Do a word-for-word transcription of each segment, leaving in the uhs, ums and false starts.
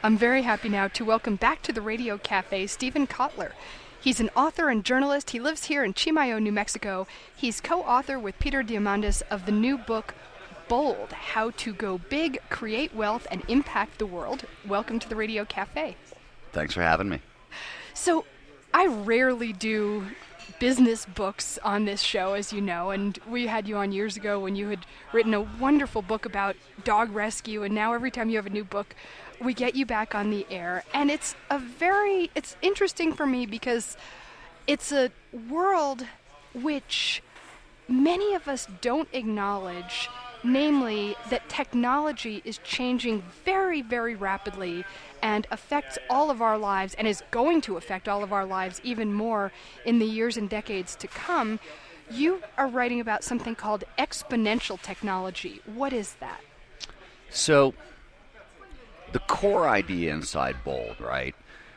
I'm very happy now to welcome back to the Radio Cafe Steven Kotler. He's an author and journalist. He lives here in Chimayo, New Mexico. He's co-author with Peter Diamandis of the new book, Bold, How to Go Big, Create Wealth, and Impact the World. Welcome to the Radio Cafe. Thanks for having me. So, I rarely do business books on this show, as you know, and we had you on years ago when you had written a wonderful book about dog rescue, and now every time you have a new book, we get you back on the air. And it's a very, it's interesting for me because it's a world which many of us don't acknowledge, namely that technology is changing very, very rapidly and affects all of our lives and is going to affect all of our lives even more in the years and decades to come. You are writing about something called exponential technology. What is that? So, the core idea inside Bold, right,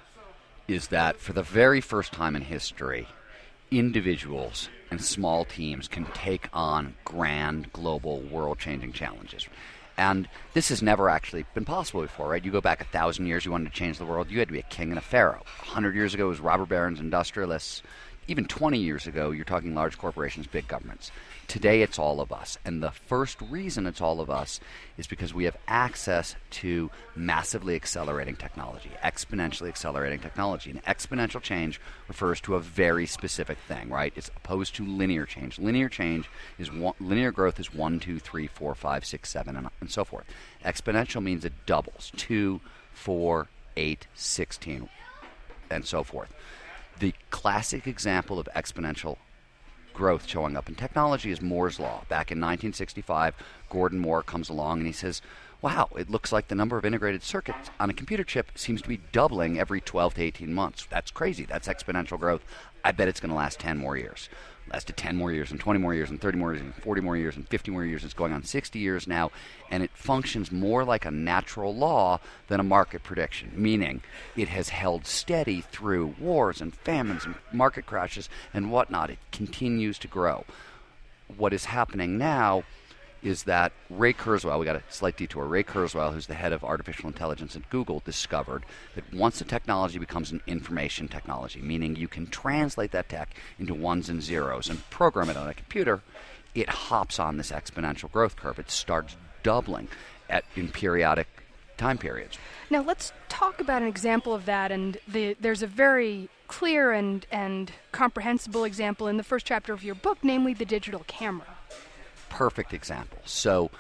is that for the very first time in history, individuals and small teams can take on grand, global, world-changing challenges. And this has never actually been possible before, right? You go back a thousand years, you wanted to change the world, you had to be a king and a pharaoh. A hundred years ago, it was robber barons, industrialists. Even twenty years ago, you're talking large corporations, big governments. Today, it's all of us. And the first reason it's all of us is because we have access to massively accelerating technology, exponentially accelerating technology. And exponential change refers to a very specific thing, right? It's opposed to linear change. Linear change is one, linear growth is one, two, three, four, five, six, seven, and, and so forth. Exponential means it doubles, two, four, eight, sixteen, and so forth. The classic example of exponential growth showing up in technology is Moore's Law. Back in nineteen sixty-five, Gordon Moore comes along and he says, wow, it looks like the number of integrated circuits on a computer chip seems to be doubling every twelve to eighteen months. That's crazy. That's exponential growth. I bet it's going to last ten more years. Lasted ten more years and twenty more years and thirty more years and forty more years and fifty more years. It's going on sixty years now, and it functions more like a natural law than a market prediction, meaning it has held steady through wars and famines and market crashes and whatnot. It continues to grow. What is happening now is that Ray Kurzweil, we got a slight detour, Ray Kurzweil, who's the head of artificial intelligence at Google, discovered that once a technology becomes an information technology, meaning you can translate that tech into ones and zeros and program it on a computer, it hops on this exponential growth curve. It starts doubling at in periodic time periods. Now let's talk about an example of that, and the, there's a very clear and, and comprehensible example in the first chapter of your book, namely the digital camera. Perfect example. So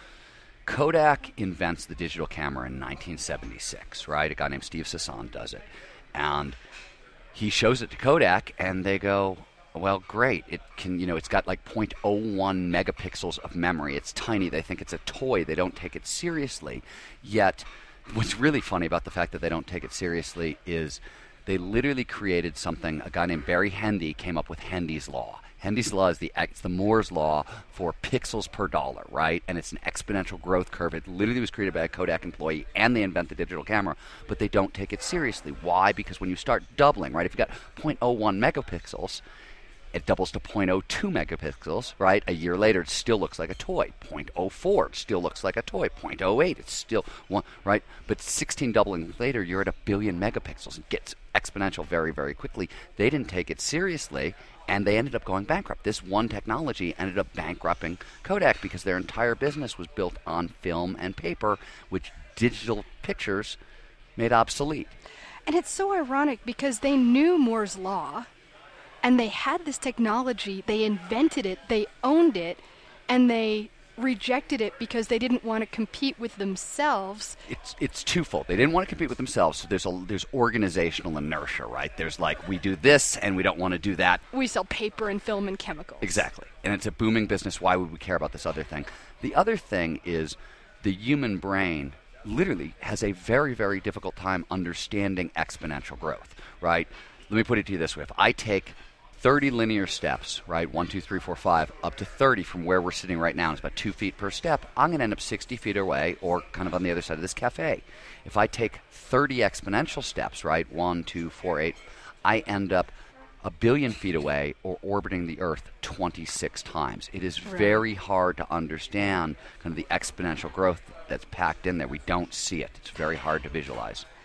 Kodak invents the digital camera in nineteen seventy-six, right? A guy named Steve Sasson does it. And he shows it to Kodak, and they go, well, great. It can, you know, it's got like zero point zero one megapixels of memory. It's tiny. They think it's a toy. They don't take it seriously. Yet, what's really funny about the fact that they don't take it seriously is they literally created something. A guy named Barry Hendy came up with Hendy's Law. Hendy's Law is the it's the Moore's Law for pixels per dollar, right? And it's an exponential growth curve. It literally was created by a Kodak employee, and they invent the digital camera, but they don't take it seriously. Why? Because when you start doubling, right, if you've got zero point zero one megapixels, it doubles to zero point zero two megapixels, right? A year later, it still looks like a toy. zero point zero four, it still looks like a toy. zero point zero eight, it's still one, right? But sixteen doubling later, you're at a billion megapixels. It gets exponential very, very quickly. They didn't take it seriously, and they ended up going bankrupt. This one technology ended up bankrupting Kodak because their entire business was built on film and paper, which digital pictures made obsolete. And it's so ironic because they knew Moore's Law, and they had this technology, they invented it, they owned it, and they rejected it because they didn't want to compete with themselves. It's it's twofold. They didn't want to compete with themselves, so there's a there's organizational inertia, right? There's like, we do this and we don't want to do that. We sell paper and film and chemicals. Exactly. And it's a booming business. Why would we care about this other thing? The other thing is the human brain literally has a very, very difficult time understanding exponential growth, right? Let me put it to you this way. If I take thirty linear steps, right, one, two, three, four, five, up to thirty from where we're sitting right now, it's about two feet per step, I'm going to end up sixty feet away or kind of on the other side of this cafe. If I take thirty exponential steps, right, one, two, four, eight, I end up a billion feet away or orbiting the Earth twenty-six times. It is Right. very hard to understand kind of the exponential growth that's packed in there. We don't see it. It's very hard to visualize.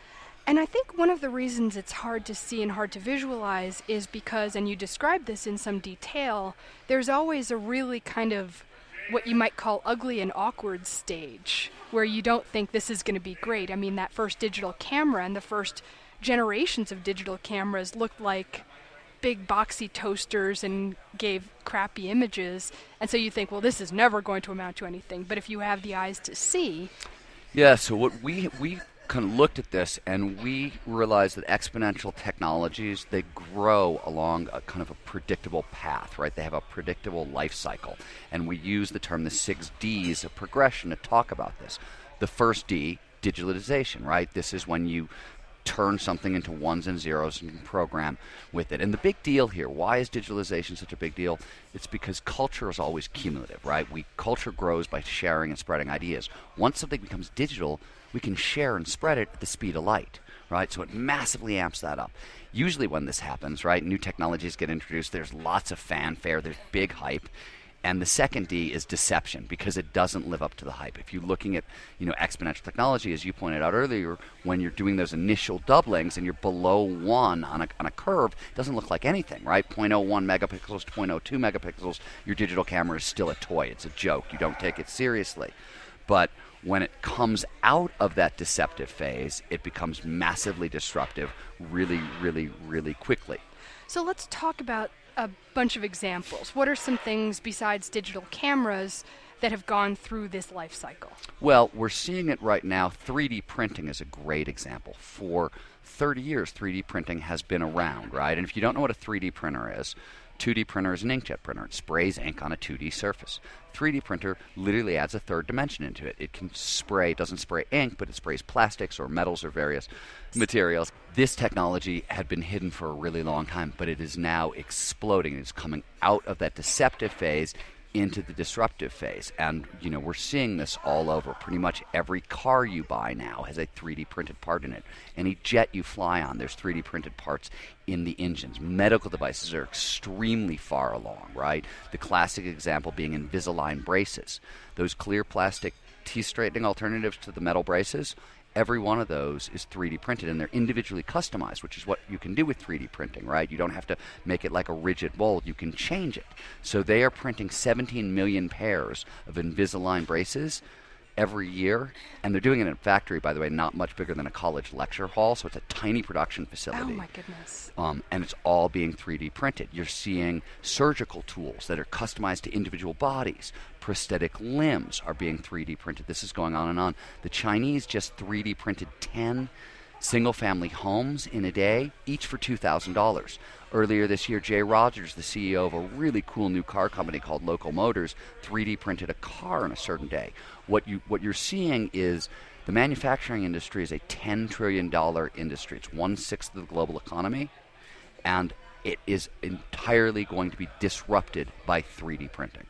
And I think one of the reasons it's hard to see and hard to visualize is because, and you describe this in some detail, there's always a really kind of what you might call ugly and awkward stage where you don't think this is going to be great. I mean, that first digital camera and the first generations of digital cameras looked like big boxy toasters and gave crappy images. And so you think, well, this is never going to amount to anything. But if you have the eyes to see... Yeah, so what we we kind of looked at this and we realized that exponential technologies, they grow along a kind of a predictable path, right? They have a predictable life cycle. And we use the term the six Ds of progression to talk about this. The first D, digitalization, right? This is when you turn something into ones and zeros and program with it. And the big deal here, why is digitalization such a big deal? It's because culture is always cumulative, right? We culture grows by sharing and spreading ideas. Once something becomes digital, we can share and spread it at the speed of light, right? So it massively amps that up. Usually when this happens, right, new technologies get introduced, there's lots of fanfare, there's big hype. And the second D is deception, because it doesn't live up to the hype. If you're looking at, you know, exponential technology, as you pointed out earlier, when you're doing those initial doublings and you're below one on a, on a curve, it doesn't look like anything, right? zero point zero one megapixels to zero point zero two megapixels, your digital camera is still a toy. It's a joke. You don't take it seriously. But when it comes out of that deceptive phase, it becomes massively disruptive really, really, really quickly. So let's talk about a bunch of examples. What are some things besides digital cameras that have gone through this life cycle? Well, we're seeing it right now. three D printing is a great example. For thirty years, three D printing has been around, right? And if you don't know what a three D printer is, two D printer is an inkjet printer. It sprays ink on a two D surface. three D printer literally adds a third dimension into it. It can spray, it doesn't spray ink, but it sprays plastics or metals or various materials. This technology had been hidden for a really long time, but it is now exploding. It's coming out of that deceptive phase into the disruptive phase. And, you know, we're seeing this all over. Pretty much every car you buy now has a three D printed part in it. Any jet you fly on, there's three D printed parts in the engines. Medical devices are extremely far along, right? The classic example being Invisalign braces. Those clear plastic teeth straightening alternatives to the metal braces, every one of those is three D printed, and they're individually customized, which is what you can do with three D printing, right? You don't have to make it like a rigid mold. You can change it. So they are printing seventeen million pairs of Invisalign braces every year, and they're doing it in a factory, by the way, not much bigger than a college lecture hall, so it's a tiny production facility. Oh, my goodness. Um, and it's all being three D printed. You're seeing surgical tools that are customized to individual bodies. Prosthetic limbs are being three D printed. This is going on and on. The Chinese just three D printed ten single-family homes in a day, each for two thousand dollars. Earlier this year, Jay Rogers, the C E O of a really cool new car company called Local Motors, three D printed a car in a certain day. What you what you're seeing is the manufacturing industry is a ten trillion dollars industry. It's one-sixth of the global economy, and it is entirely going to be disrupted by three D printing.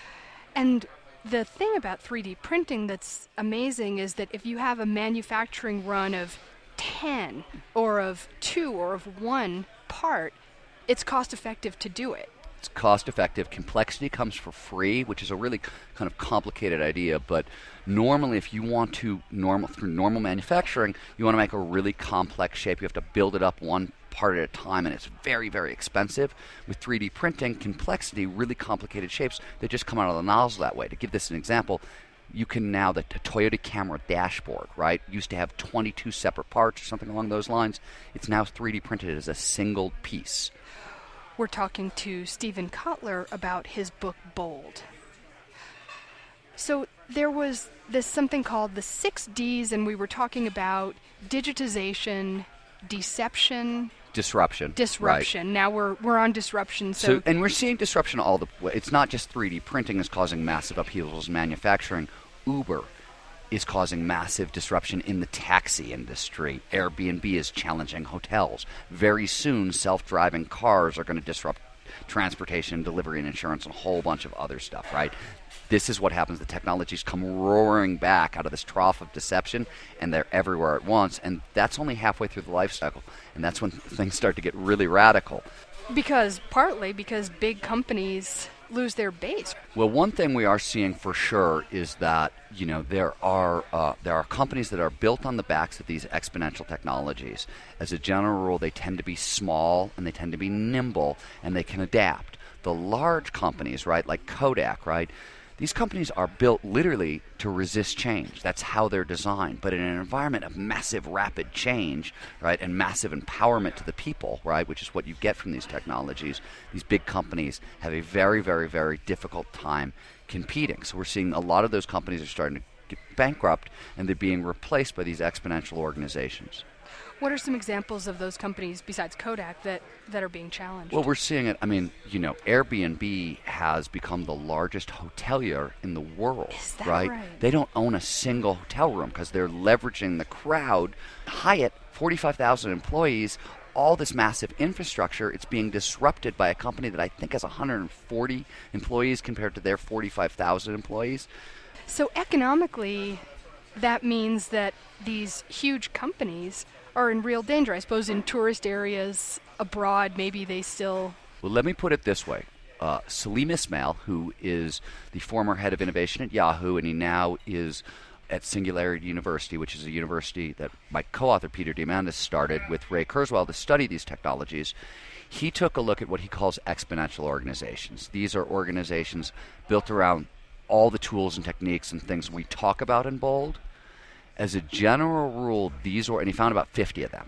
And the thing about three D printing that's amazing is that if you have a manufacturing run of ten or of two or of one part, it's cost effective to do it. It's cost effective. Complexity comes for free, which is a really kind of complicated idea. But normally, if you want to, normal through normal manufacturing, you want to make a really complex shape. You have to build it up one part at a time, and it's very, very expensive. With three D printing, complexity, really complicated shapes, they just come out of the nozzle that way. To give this an example, you can now, the Toyota Camry dashboard, right, used to have twenty-two separate parts or something along those lines. It's now three D printed as a single piece. We're talking to Steven Kotler about his book, Bold. So there was this something called the six Ds, and we were talking about digitization, deception, Disruption. Disruption. Right. Now we're we're on disruption. So, so and we're seeing disruption all the way. It's not just three D printing is causing massive upheavals in manufacturing. Uber is causing massive disruption in the taxi industry. Airbnb is challenging hotels. Very soon, self-driving cars are going to disrupt transportation, delivery, and insurance, and a whole bunch of other stuff, right? This is what happens. The technologies come roaring back out of this trough of deception, and they're everywhere at once. And that's only halfway through the life cycle. And that's when things start to get really radical. Because, partly because big companies lose their base. Well, one thing we are seeing for sure is that, you know, there are uh, there are companies that are built on the backs of these exponential technologies. As a general rule, they tend to be small and they tend to be nimble and they can adapt. The large companies, right, like Kodak, right, these companies are built literally to resist change. That's how they're designed. But in an environment of massive, rapid change, right, and massive empowerment to the people, right, which is what you get from these technologies, these big companies have a very, very, very difficult time competing. So we're seeing a lot of those companies are starting to get bankrupt, and they're being replaced by these exponential organizations. What are some examples of those companies besides Kodak that, that are being challenged? Well, we're seeing it. I mean, you know, Airbnb has become the largest hotelier in the world. Is that right? right? They don't own a single hotel room because they're leveraging the crowd. Hyatt, forty-five thousand employees, all this massive infrastructure. It's being disrupted by a company that I think has one hundred forty employees compared to their forty-five thousand employees. So economically, that means that these huge companies are in real danger. I suppose in tourist areas abroad, maybe they still... Well, let me put it this way. Uh, Salim Ismail, who is the former head of innovation at Yahoo, and he now is at Singularity University, which is a university that my co-author Peter Diamandis started with Ray Kurzweil to study these technologies. He took a look at what he calls exponential organizations. These are organizations built around all the tools and techniques and things we talk about in Bold. As a general rule, these are, and he found about fifty of them.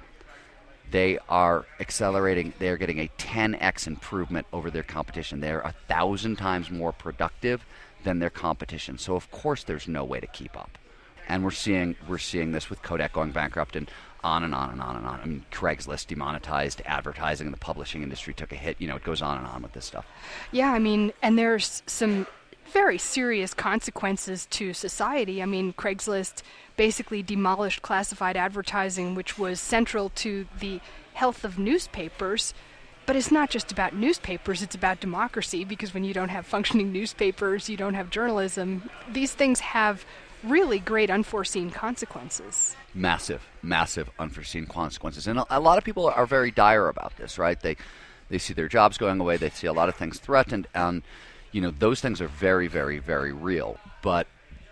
They are accelerating. They are getting a ten x improvement over their competition. They are a thousand times more productive than their competition. So of course, there's no way to keep up. And we're seeing we're seeing this with Kodak going bankrupt and on and on and on and on. I mean, Craigslist demonetized advertising, and the publishing industry took a hit. You know, it goes on and on with this stuff. Yeah, I mean, and there's some very serious consequences to society. I mean, Craigslist basically demolished classified advertising, which was central to the health of newspapers. But it's not just about newspapers, it's about democracy, because when you don't have functioning newspapers, you don't have journalism. These things have really great unforeseen consequences. Massive, massive unforeseen consequences. And a, a lot of people are very dire about this, right? They they see their jobs going away, they see a lot of things threatened, and you know, those things are very, very, very real. But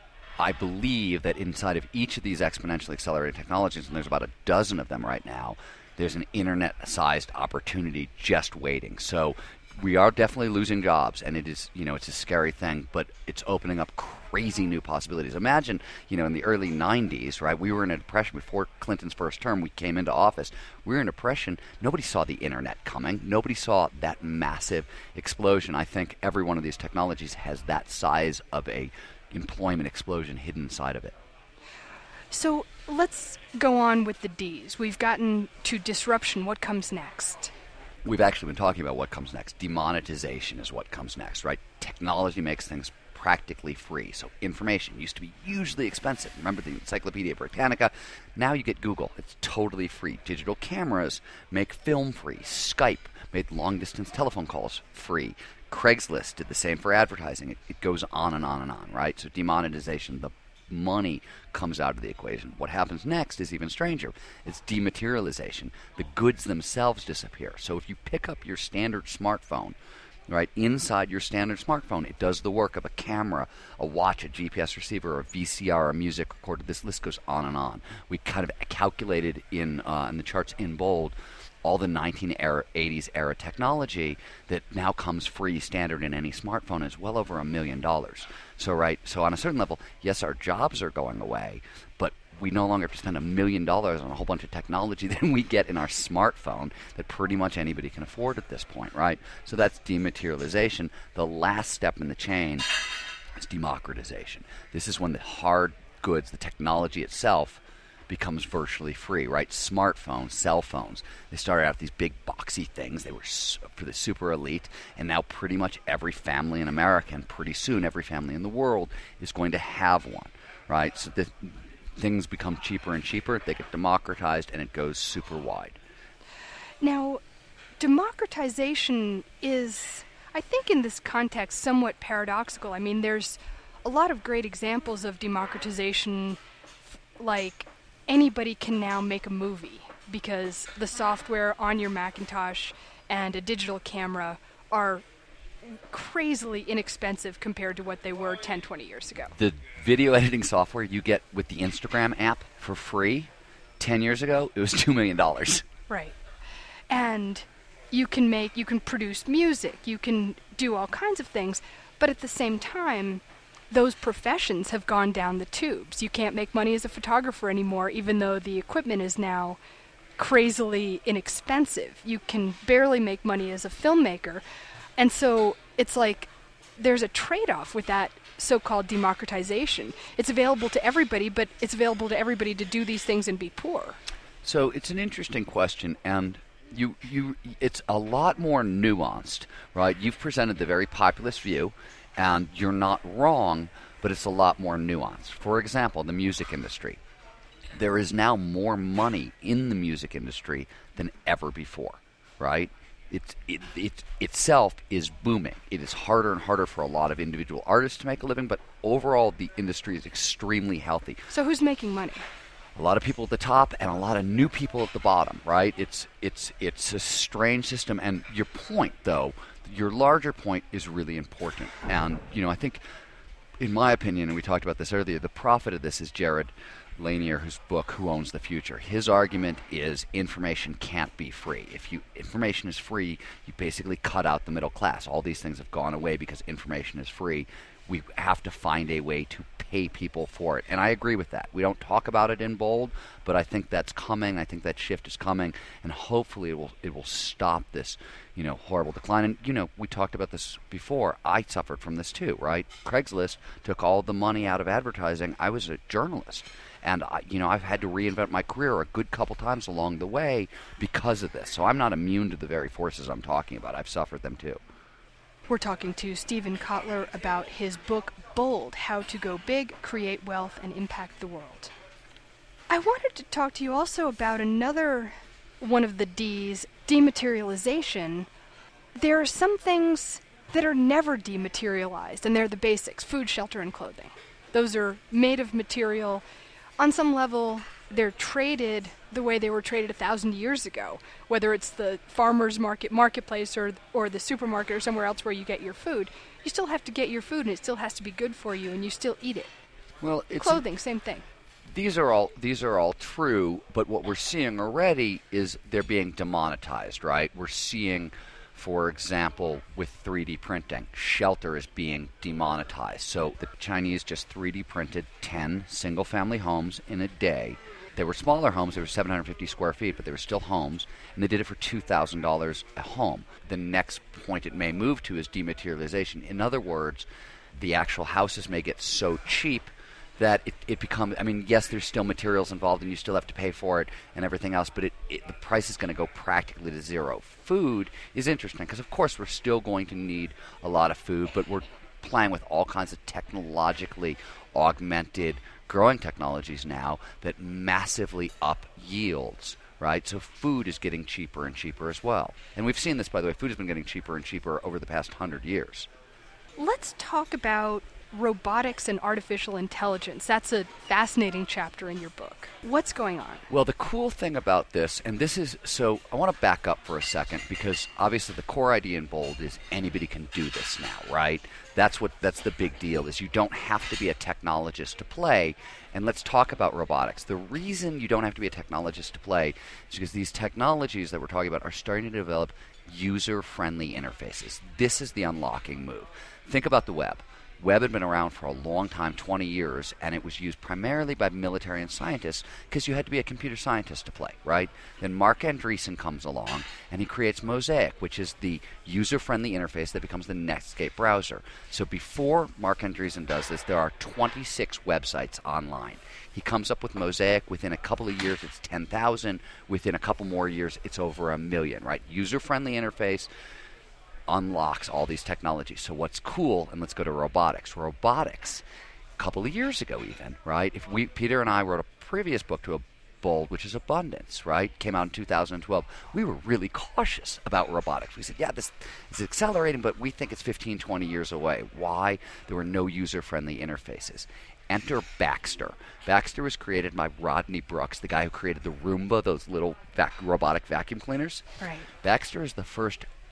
I believe that inside of each of these exponentially accelerated technologies, and there's about a dozen of them right now, there's an internet-sized opportunity just waiting. So we are definitely losing jobs, and it is, you know, it's a scary thing, but it's opening up crazy new possibilities. Imagine, you know, in the early nineties, right, we were in a depression before Clinton's first term. We came into office. We were in a depression. Nobody saw the internet coming. Nobody saw that massive explosion. I think every one of these technologies has that size of a employment explosion hidden inside of it. So let's go on with the D's. We've gotten to disruption. What comes next? We've actually been talking about what comes next. Demonetization is what comes next, right? Technology makes things practically free. So information used to be hugely expensive. Remember the Encyclopedia Britannica? Now you get Google. It's totally free. Digital cameras make film free. Skype made long-distance telephone calls free. Craigslist did the same for advertising. It, it goes on and on and on, right? So demonetization, the money comes out of the equation. What happens next is even stranger. It's dematerialization. The goods themselves disappear. So if you pick up your standard smartphone, right, inside your standard smartphone, it does the work of a camera, a watch, a G P S receiver, a V C R, a music recorder. This list goes on and on. We kind of calculated in, uh, in the charts in bold all the nineteen eighties era technology that now comes free standard in any smartphone is well over a million dollars. So, right, so on a certain level, yes, our jobs are going away, but we no longer have to spend a million dollars on a whole bunch of technology that we get in our smartphone that pretty much anybody can afford at this point, right? So that's dematerialization. The last step in the chain is democratization. This is when the hard goods, the technology itself, becomes virtually free, right? Smartphones, cell phones, they started out these big boxy things. They were su- for the super elite, and now pretty much every family in America, and pretty soon every family in the world, is going to have one, right? So the things become cheaper and cheaper, they get democratized, and it goes super wide. Now, democratization is, I think in this context, somewhat paradoxical. I mean, there's a lot of great examples of democratization, like anybody can now make a movie because the software on your Macintosh and a digital camera are crazily inexpensive compared to what they were ten, twenty years ago. The video editing software you get with the Instagram app for free, ten years ago, it was two million dollars. Right. And you can make, you can produce music, you can do all kinds of things, but at the same time, those professions have gone down the tubes. You can't make money as a photographer anymore, even though the equipment is now crazily inexpensive. You can barely make money as a filmmaker. And so it's like there's a trade-off with that so-called democratization. It's available to everybody, but it's available to everybody to do these things and be poor. So it's an interesting question, and you you it's a lot more nuanced, right? You've presented the very populist view, and you're not wrong, but it's a lot more nuanced. For example, the music industry. There is now more money in the music industry than ever before, right? It's, it, it itself is booming. It is harder and harder for a lot of individual artists to make a living, but overall the industry is extremely healthy. So who's making money? A lot of people at the top and a lot of new people at the bottom, right? It's it's it's a strange system. And your point, though, your larger point is really important. And, you know, I think, in my opinion, and we talked about this earlier, the prophet of this is Jared Lanier, whose book, Who Owns the Future? His argument is information can't be free. If you information is free, you basically cut out the middle class. All these things have gone away because information is free. We have to find a way to pay people for it. And I agree with that. We don't talk about it in bold, but I think that's coming. I think that shift is coming, and hopefully it will it will stop this, you know, horrible decline. And, you know, we talked about this before. I suffered from this too, right? Craigslist took all the money out of advertising. I was a journalist. And, I, you know, I've had to reinvent my career a good couple times along the way because of this. So I'm not immune to the very forces I'm talking about. I've suffered them too. We're talking to Steven Kotler about his book, Bold, How to Go Big, Create Wealth, and Impact the World. I wanted to talk to you also about another one of the D's, dematerialization. There are some things that are never dematerialized, and they're the basics: food, shelter, and clothing. Those are made of material. On some level, they're traded the way they were traded a thousand years ago, whether it's the farmer's market marketplace or or the supermarket or somewhere else where you get your food. You still have to get your food, and it still has to be good for you, and you still eat it. Well, it's clothing, same thing. These are all these are all true, but what we're seeing already is they're being demonetized, right? We're seeing, for example, with three D printing, shelter is being demonetized. So the Chinese just three D printed ten single-family homes in a day. They were smaller homes. They were seven hundred fifty square feet, but they were still homes, and they did it for two thousand dollars a home. The next point it may move to is dematerialization. In other words, the actual houses may get so cheap that it, it becomes, I mean, yes, there's still materials involved, and you still have to pay for it and everything else, but it, it, the price is going to go practically to zero. Food is interesting because, of course, we're still going to need a lot of food, but we're playing with all kinds of technologically augmented growing technologies now that massively up yields, right? So food is getting cheaper and cheaper as well. And we've seen this, by the way. Food has been getting cheaper and cheaper over the past hundred years. Let's talk about robotics and artificial intelligence. That's a fascinating chapter in your book. What's going on? Well, the cool thing about this, and this is, so I want to back up for a second, because obviously the core idea in Bold is anybody can do this now, right? That's what, that's the big deal, is you don't have to be a technologist to play. And let's talk about robotics. The reason you don't have to be a technologist to play is because these technologies that we're talking about are starting to develop user-friendly interfaces. This is the unlocking move. Think about the web. Web had been around for a long time, twenty years, and it was used primarily by military and scientists because you had to be a computer scientist to play, right? Then Marc Andreessen comes along, and he creates Mosaic, which is the user-friendly interface that becomes the Netscape browser. So before Marc Andreessen does this, there are twenty-six websites online. He comes up with Mosaic. Within a couple of years, it's ten thousand. Within a couple more years, it's over a million, right? User-friendly interface unlocks all these technologies. So what's cool, and let's go to robotics. Robotics, a couple of years ago even, right? If we, Peter and I wrote a previous book to a Bold, which is Abundance, right? Came out in two thousand twelve. We were really cautious about robotics. We said, yeah, this is accelerating, but we think it's fifteen, twenty years away. Why? There were no user-friendly interfaces. Enter Baxter. Baxter was created by Rodney Brooks, the guy who created the Roomba, those little vac- robotic vacuum cleaners. Right. Baxter is the first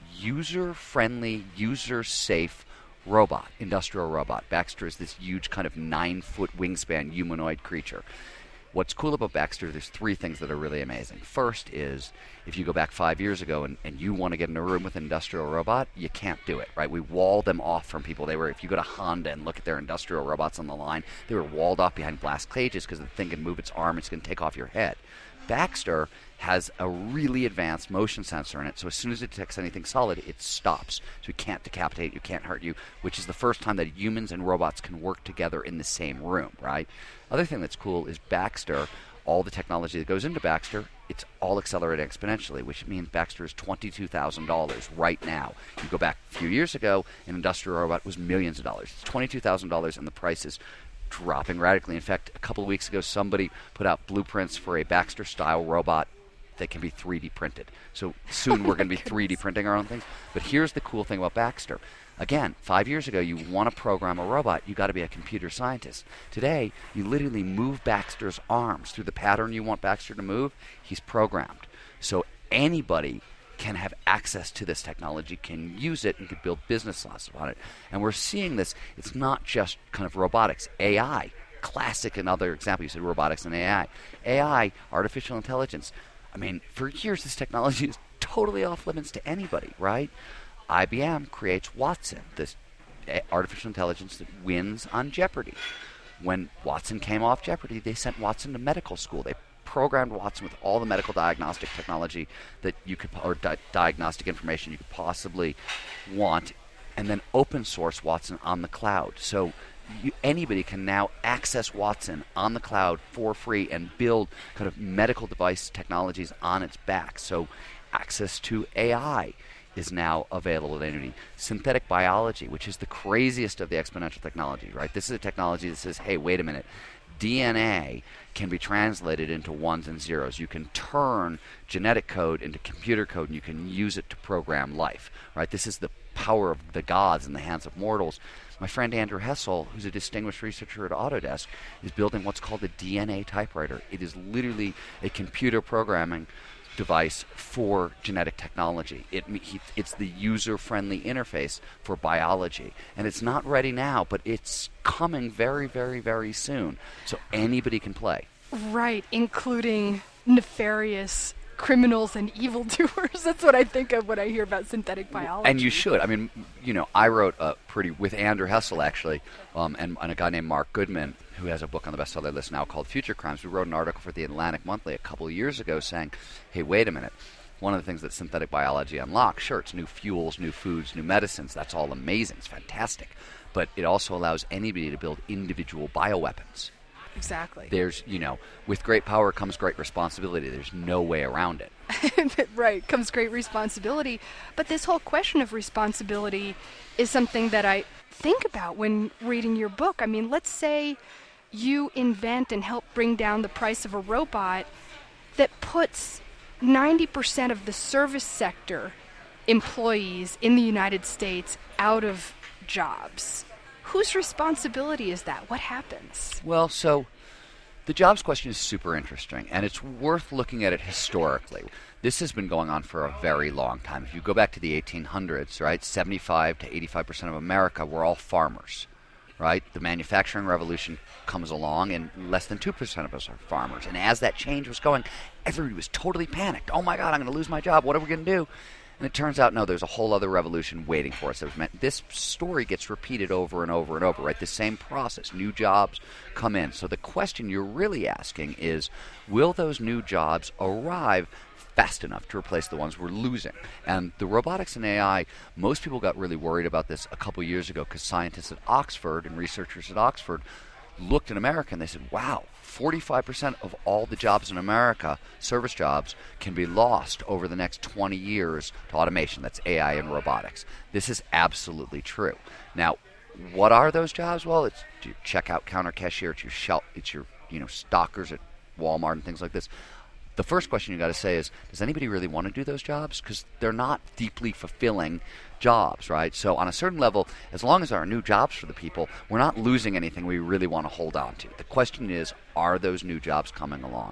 user-friendly, user-safe robot, industrial robot. Baxter is this huge kind of nine-foot wingspan humanoid creature. What's cool about Baxter, there's three things that are really amazing. First is, if you go back five years ago and, and you want to get in a room with an industrial robot, you can't do it, right? We walled them off from people. They were, if you go to Honda and look at their industrial robots on the line, they were walled off behind glass cages because the thing can move its arm, it's going to take off your head. Baxter has a really advanced motion sensor in it, so as soon as it detects anything solid, it stops. So you can't decapitate, you can't hurt you, which is the first time that humans and robots can work together in the same room, right? Other thing that's cool is Baxter, all the technology that goes into Baxter, it's all accelerated exponentially, which means Baxter is twenty-two thousand dollars right now. You go back a few years ago, an industrial robot was millions of dollars. It's twenty-two thousand dollars, and the price is dropping radically. In fact, a couple of weeks ago, somebody put out blueprints for a Baxter-style robot that can be three D printed. So soon we're going to be three D printing our own things. But here's the cool thing about Baxter. Again, five years ago, you want to program a robot, you got to be a computer scientist. Today, you literally move Baxter's arms through the pattern you want Baxter to move. He's programmed. So anybody can have access to this technology, can use it, and can build business laws on it. And we're seeing this. It's not just kind of robotics. A I, classic another example. You said robotics and A I. A I, artificial intelligence. I mean, for years, this technology is totally off limits to anybody, right? I B M creates Watson, this artificial intelligence that wins on Jeopardy. When Watson came off Jeopardy, they sent Watson to medical school. They programmed Watson with all the medical diagnostic technology that you could, or di- diagnostic information you could possibly want, and then open source Watson on the cloud. So you, anybody can now access Watson on the cloud for free and build kind of medical device technologies on its back. So access to A I is now available to anybody. Synthetic biology, which is the craziest of the exponential technology, right? This is a technology that says, hey, wait a minute. D N A can be translated into ones and zeros. You can turn genetic code into computer code, and you can use it to program life, right? This is the power of the gods in the hands of mortals. My friend Andrew Hessel, who's a distinguished researcher at Autodesk, is building what's called a D N A typewriter. It is literally a computer programming device for genetic technology. It, it's the user-friendly interface for biology. And it's not ready now, but it's coming very, very, very soon. So anybody can play. Right, including nefarious criminals and evildoers. That's what I think of when I hear about synthetic biology. And you should. I mean, you know, I wrote a pretty, with Andrew Hessel actually, um, and, and a guy named Mark Goodman, who has a book on the bestseller list now called Future Crimes. We wrote an article for the Atlantic Monthly a couple of years ago saying, hey, wait a minute. One of the things that synthetic biology unlocks, sure, it's new fuels, new foods, new medicines. That's all amazing. It's fantastic. But it also allows anybody to build individual bioweapons. Exactly. There's, you know, with great power comes great responsibility. There's no way around it. Right, comes great responsibility. But this whole question of responsibility is something that I think about when reading your book. I mean, let's say you invent and help bring down the price of a robot that puts ninety percent of the service sector employees in the United States out of jobs. Whose responsibility is that? What happens? Well, so the jobs question is super interesting, and it's worth looking at it historically. This has been going on for a very long time. If you go back to the eighteen hundreds, right, seventy-five to eighty-five percent of America were all farmers, right? The manufacturing revolution comes along, and less than two percent of us are farmers. And as that change was going, everybody was totally panicked. Oh, my God, I'm going to lose my job. What are we going to do? And it turns out, no, there's a whole other revolution waiting for us. This story gets repeated over and over and over, right? The same process. New jobs come in. So the question you're really asking is, will those new jobs arrive fast enough to replace the ones we're losing? And the robotics and A I, most people got really worried about this a couple years ago because scientists at Oxford and researchers at Oxford looked in America and they said, wow, forty-five percent of all the jobs in America, service jobs, can be lost over the next twenty years to automation. That's A I and robotics. This is absolutely true. Now, what are those jobs? Well, it's your checkout counter cashier, it's your shelf, it's your, you know, stockers at Walmart and things like this. The first question you got to say is, does anybody really want to do those jobs? Because they're not deeply fulfilling jobs, right? So on a certain level, as long as there are new jobs for the people, we're not losing anything we really want to hold on to. The question is, are those new jobs coming along?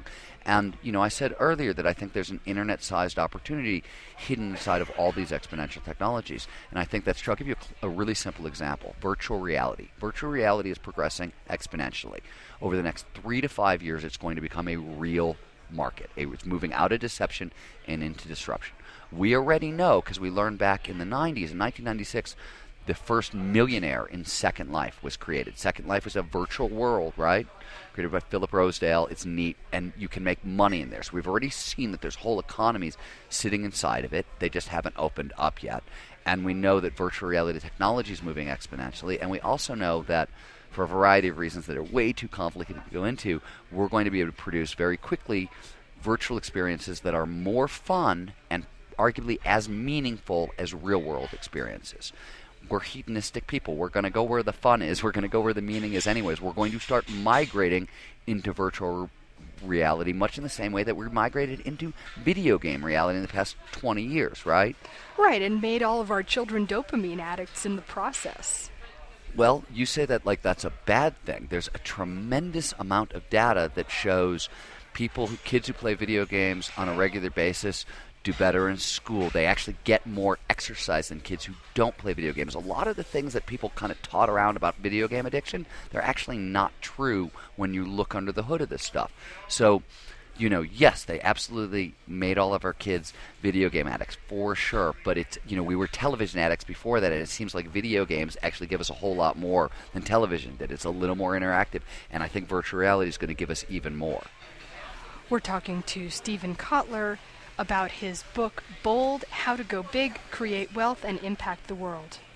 And, you know, I said earlier that I think there's an internet-sized opportunity hidden inside of all these exponential technologies. And I think that's true. I'll give you a, a really simple example. Virtual reality. Virtual reality is progressing exponentially. Over the next three to five years, it's going to become a real market. It's moving out of deception and into disruption. We already know, because we learned back in the nineties, in nineteen ninety-six, the first millionaire in Second Life was created. Second Life was a virtual world, right? Created by Philip Rosedale. It's neat, and you can make money in there. So we've already seen that there's whole economies sitting inside of it. They just haven't opened up yet. And we know that virtual reality technology is moving exponentially. And we also know that for a variety of reasons that are way too complicated to go into, we're going to be able to produce very quickly virtual experiences that are more fun and arguably as meaningful as real-world experiences. We're hedonistic people. We're going to go where the fun is. We're going to go where the meaning is anyways. We're going to start migrating into virtual reality much in the same way that we migrated into video game reality in the past twenty years, right? Right, and made all of our children dopamine addicts in the process. Well, you say that like that's a bad thing. There's a tremendous amount of data that shows people, who, kids who play video games on a regular basis do better in school. They actually get more exercise than kids who don't play video games. A lot of the things that people kind of taught around about video game addiction, they're actually not true when you look under the hood of this stuff. So, you know, yes, they absolutely made all of our kids video game addicts, for sure. But it's, you know, we were television addicts before that, and it seems like video games actually give us a whole lot more than television did. It's a little more interactive, and I think virtual reality is going to give us even more. We're talking to Steven Kotler about his book, Bold: How to Go Big, Create Wealth, and Impact the World.